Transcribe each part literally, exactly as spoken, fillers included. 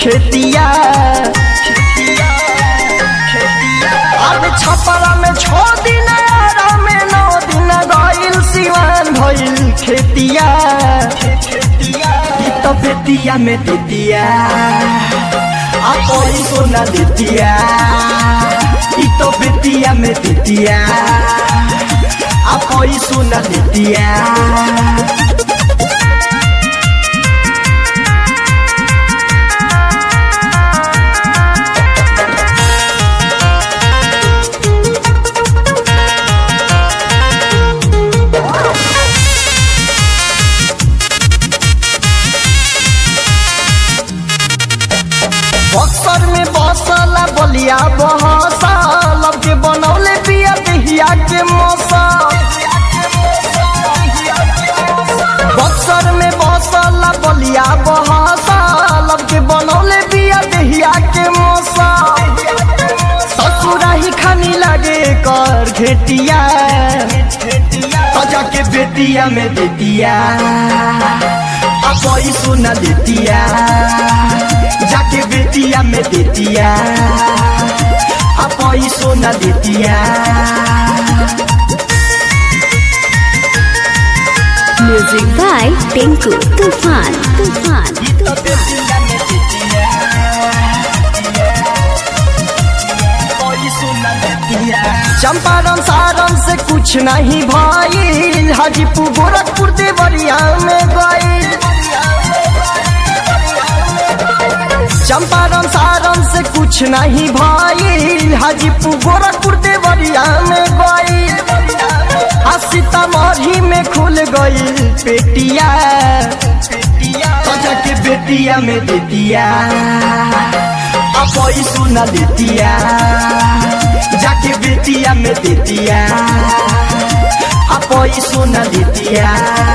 खेतिया अब छपरा में छो दिन आरा में नौ दिन गइल सिवान भइल खेतिया तो बेतिया में देतिया आप सोना देतिया तो बेतिया में देतिया आप सोना देतिया बक्सर में बसला बलिया बहसा लब के बनौले पिया दहिया के मौसम बक्सर में बसला बलिया बहसा लब के बनौले पिया दहिया के मौसम ससुरा ही खानी लगे कर घेटिया सजा के बेटिया में देतिया आप सुना देतिया जाके बेटिया में देतिया आप सोना देतिया म्यूजिक बाय टिंकू तूफान तूफान बेटिया में देतिया सोना देतिया चंपारण सारण से कुछ नहीं भाई हाजीपुर गोरखपुर देवरिया में गई चंपारण सारण से कुछ नहीं भाई हाजीपुर गोरखपुर देवरिया में गई सीतामढ़ी में खुल गई पेटिया सजा के बेटिया में देतिया आप सुना देतिया जाके बेटिया में देतिया आप सोना देतिया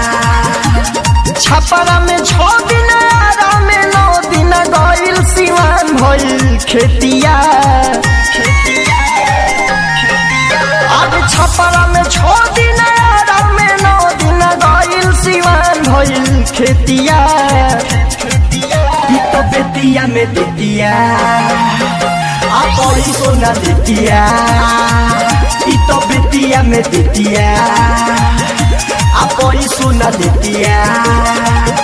छपरा में छो दिन आरा में नौ दिन गइल सिवान भइल खेतिया अब छपरा में छो दिन आरा में नौ दिन गइल सिवान भइल खेतिया तो बेटिया में देतिया आप सोना देतिया तो बेटिया में देतिया आप सोना देतिया।